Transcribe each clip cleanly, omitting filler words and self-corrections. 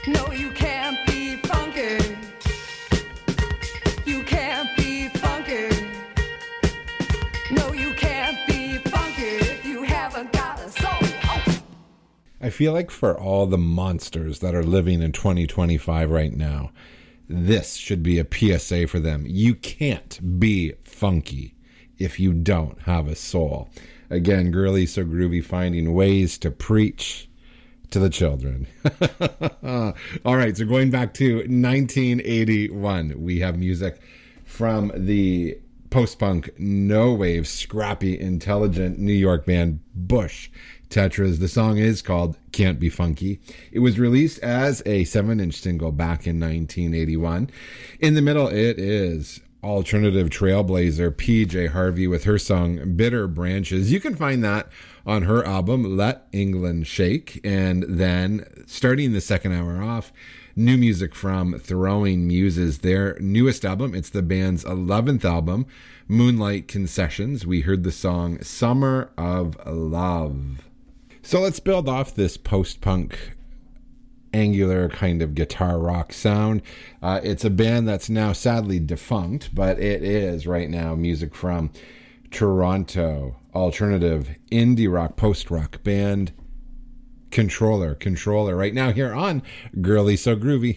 No, you can't be funky. You can't be funky. No, you can't be funky if you haven't got a soul. Oh. I feel like for all the monsters that are living in 2025 right now, this should be a PSA for them. You can't be funky if you don't have a soul. Again, Girly So Groovy finding ways to preach to the children. All right, so going back to 1981, we have music from the post-punk, no-wave, scrappy, intelligent New York band Bush Tetras. The song is called Can't Be Funky. It was released as a 7-inch single back in 1981. In the middle, it is alternative trailblazer PJ Harvey with her song Bitter Branches. You can find that on her album Let England Shake. And then starting the second hour off, new music from Throwing Muses, their newest album. It's the band's 11th album, Moonlight Concessions. We heard the song Summer of Love. So let's build off this post-punk angular kind of guitar rock sound. It's a band that's now sadly defunct, but it is right now music from Toronto alternative indie rock post-rock band Controller right now here on Girly So Groovy.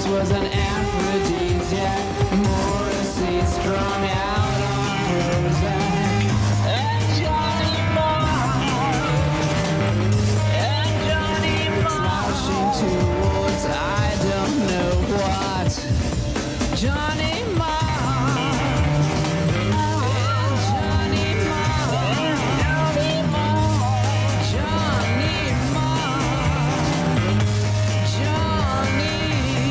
was an aphrodisiac. Morrissey strung out on Prozac. And Johnny Marr, slouching towards I don't know what. Johnny Marr, and Johnny Marr, Johnny Marr, Johnny Marr, Johnny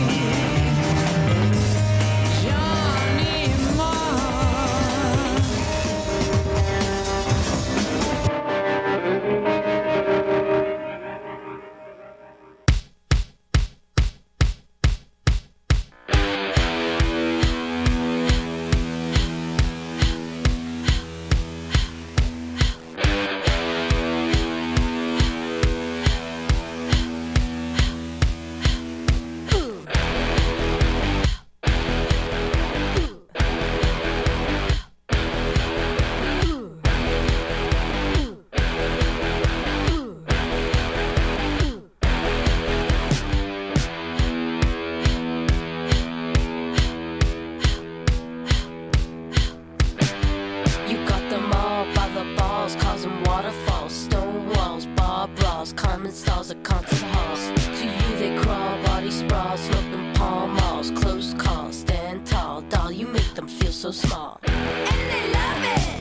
so small. And they love it!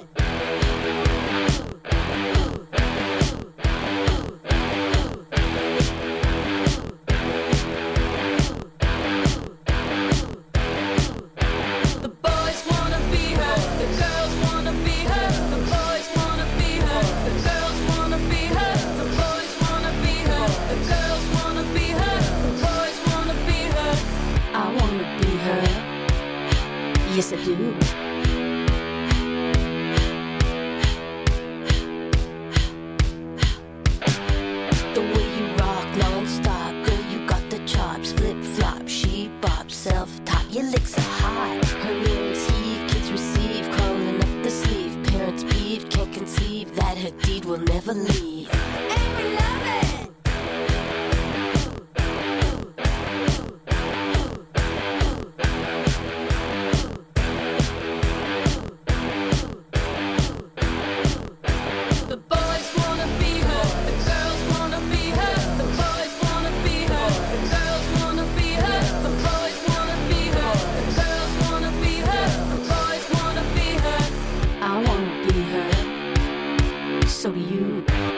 The boys wanna be her, the girls wanna be her. The boys wanna be her, the girls wanna be her. The boys wanna be her, the girls wanna be her. The boys wanna be her. I wanna be her. Yes, I do. The way you rock non-stop, girl, you got the chops. Flip-flop, she bop, self-taught, your licks are hot. Her lyrics heave, kids receive, crawling up the sleeve. Parents peeved, can't conceive that her deed will never leave. And we love it! The boys wanna be her, the girls wanna be her. The boys wanna be her, the girls wanna be her. The boys wanna be her, the girls wanna be her. The boys wanna be her. I wanna be her. So do you.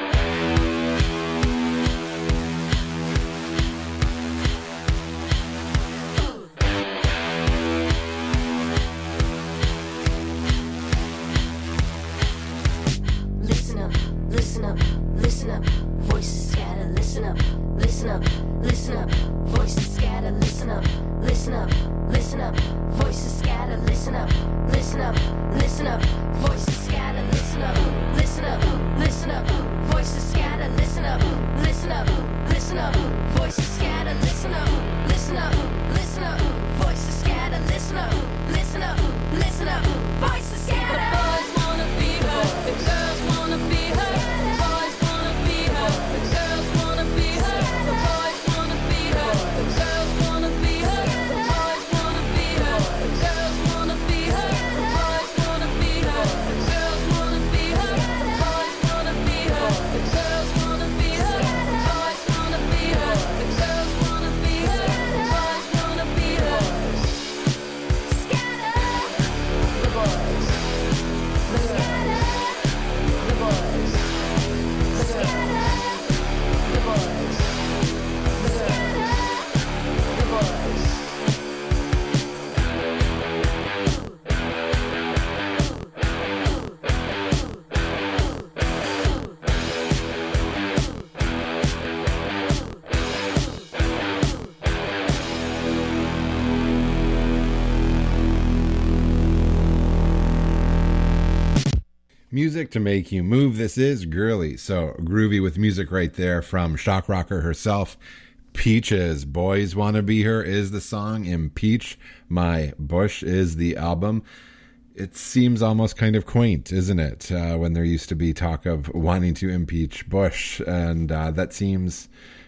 Listen up, listen up, listen up. Voices scatter, listen up, listen up, listen up. Voices scatter, listen up, listen up, listen up. Voices scatter, listen up, listen up, listen up. Voices scatter, listen up, listen up, listen up. Voices scatter, listen up, listen up, listen up. Voices scatter, listen up, listen up, listen up. Voices scatter, listen up, listen up, listen up. Voices scatter. The boys wanna be her, the girls wanna be her. The boys wanna be her, the girls wanna be her. The boys wanna be her, the girls wanna be her. The boys wanna be her, the girls wanna be her. The boys wanna be her, the girls wanna be her. The boys wanna be her, the girls wanna be her. The boys wanna be her, the girls wanna be her. The boys wanna be her. Scatter. The boys. The scatter. The boys. The scatter. The boys. The scatter. The boys. Music to make you move. This is Girly. So groovy with music right there from shock rocker herself. Peaches. Boys Wanna Be Her is the song. Impeach My Bush is the album. It seems almost kind of quaint, isn't it? When there used to be talk of wanting to impeach Bush. And that seems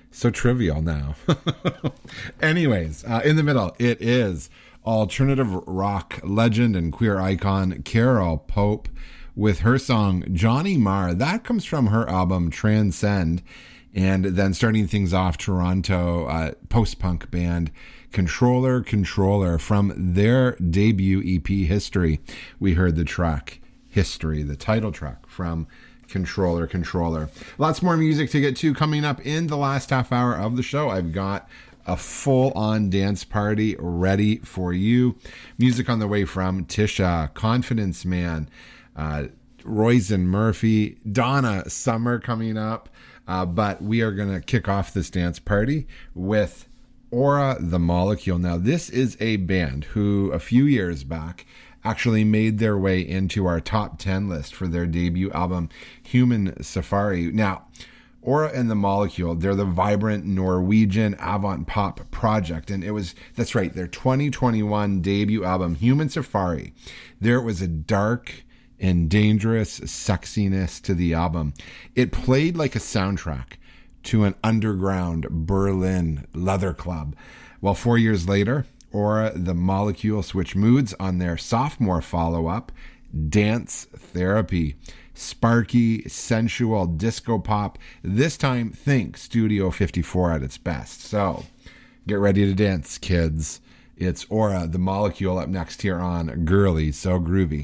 So trivial now. Anyways, in the middle, it is alternative rock legend and queer icon Carol Pope with her song Johnny Marr. That comes from her album Transcend. And then starting things off, Toronto post-punk band Controller from their debut EP History. We heard the track History, the title track from Controller. Lots more music to get to coming up in the last half hour of the show. I've got a full-on dance party ready for you. Music on the way from Tisha, Confidence Man, Roisin Murphy, Donna Summer coming up. But we are going to kick off this dance party with Aura the Molecule. Now, this is a band who a few years back actually made their way into our top 10 list for their debut album, Human Safari. Now, Aura and the Molecule, they're the vibrant Norwegian avant-pop project. And that's right, their 2021 debut album, Human Safari. There was a dark and dangerous sexiness to the album. It played like a soundtrack to an underground Berlin leather club. Well, 4 years later, Aura the Molecule switched moods on their sophomore follow-up, Dance Therapy. Sparky, sensual disco pop. This time, think Studio 54 at its best. So, get ready to dance, kids. It's Aura the Molecule up next here on Girly So Groovy.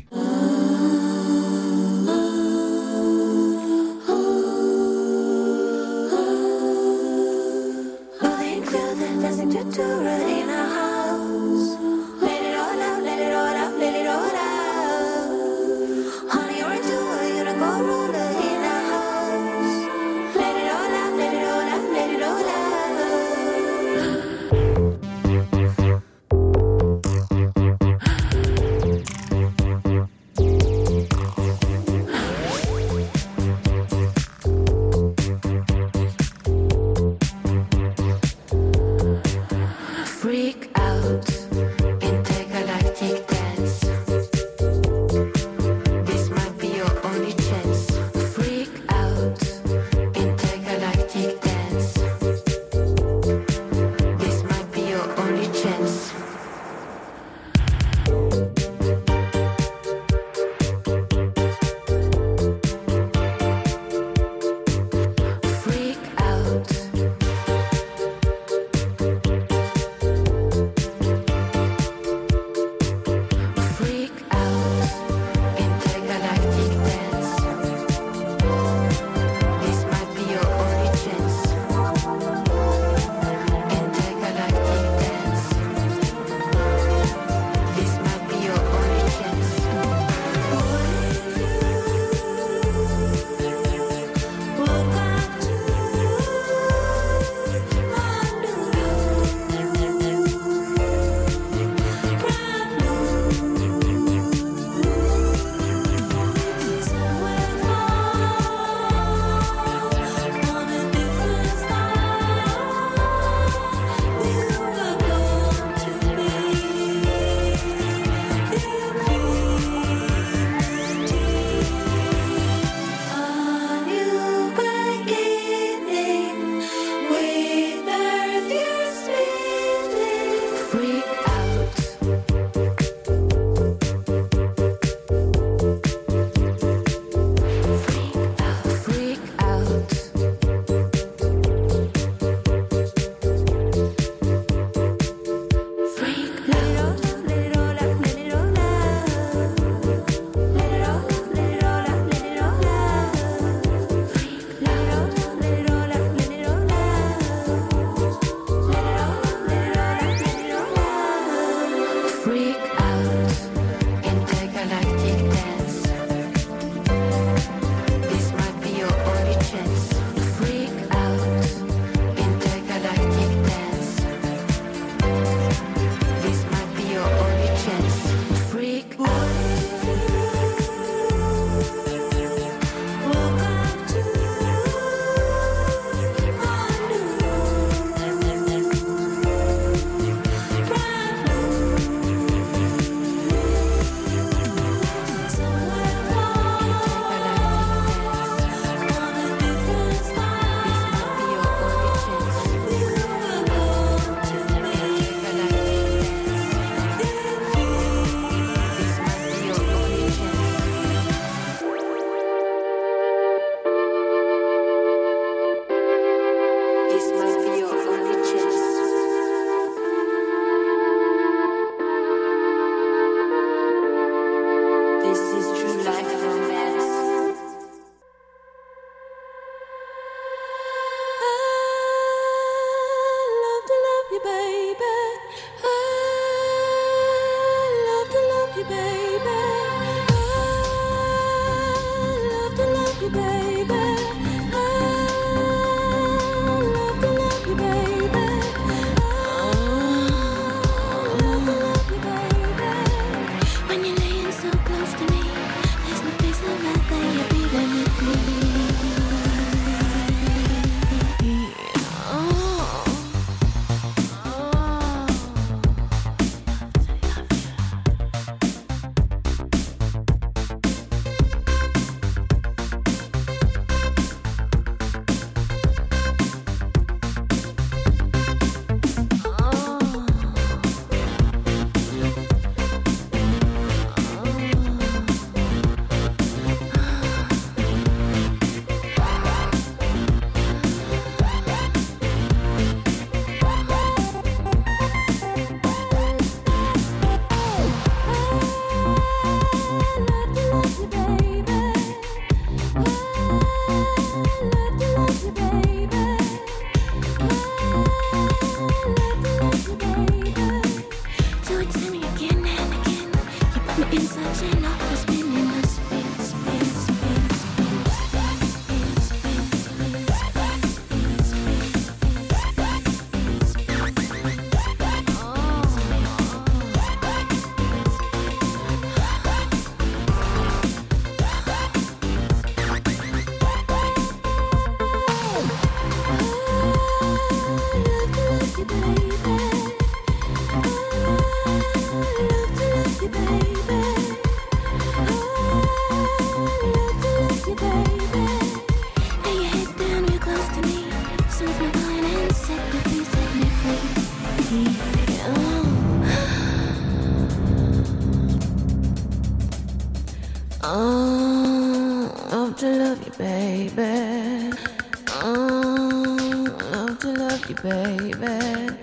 love you, baby.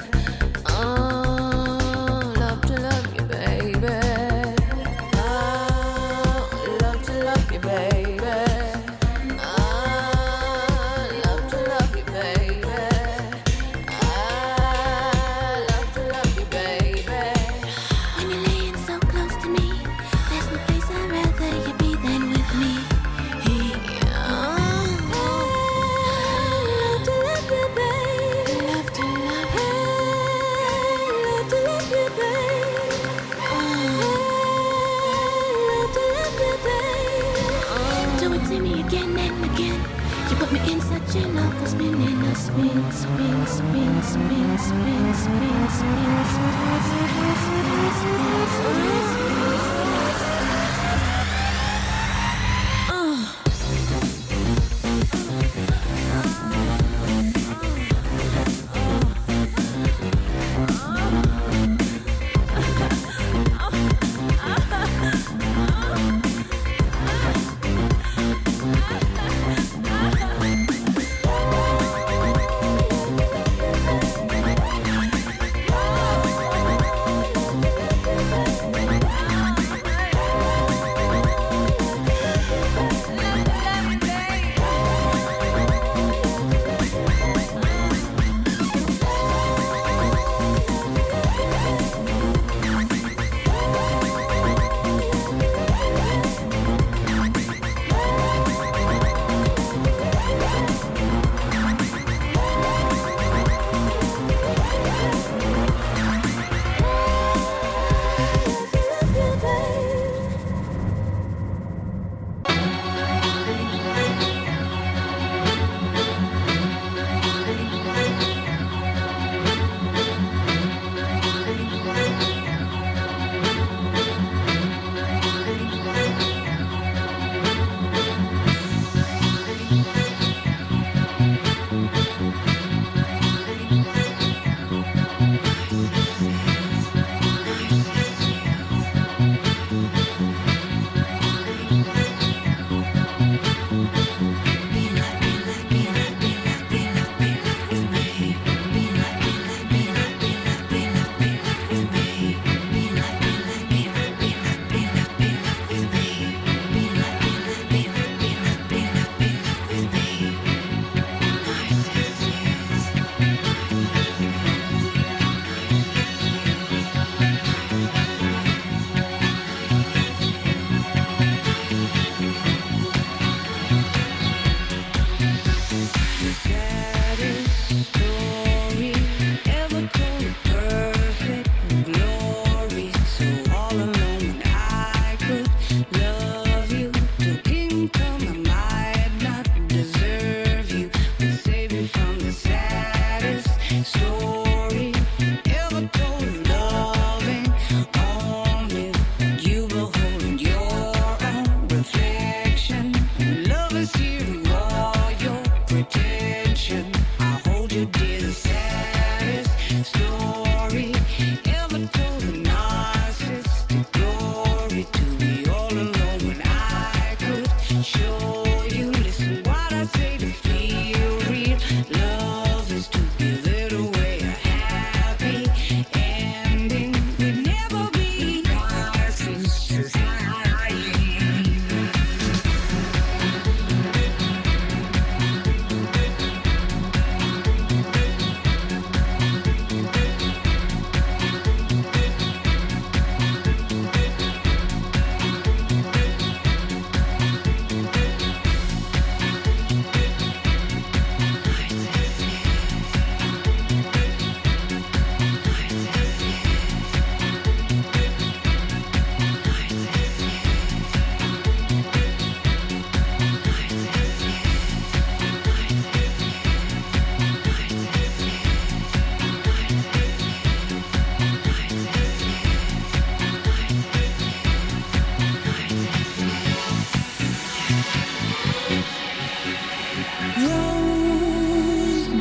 Oh, love to love you, baby. Oh, love to love you, baby. Oh, love to love you, baby. I love to love you, baby. When you're laying so close to me, there's no place I'd rather you be than with me. Do it to me again and again. You put me in such an awful spin, and I spin, spin, spin, spin, spin, spin, spin, spin, spin.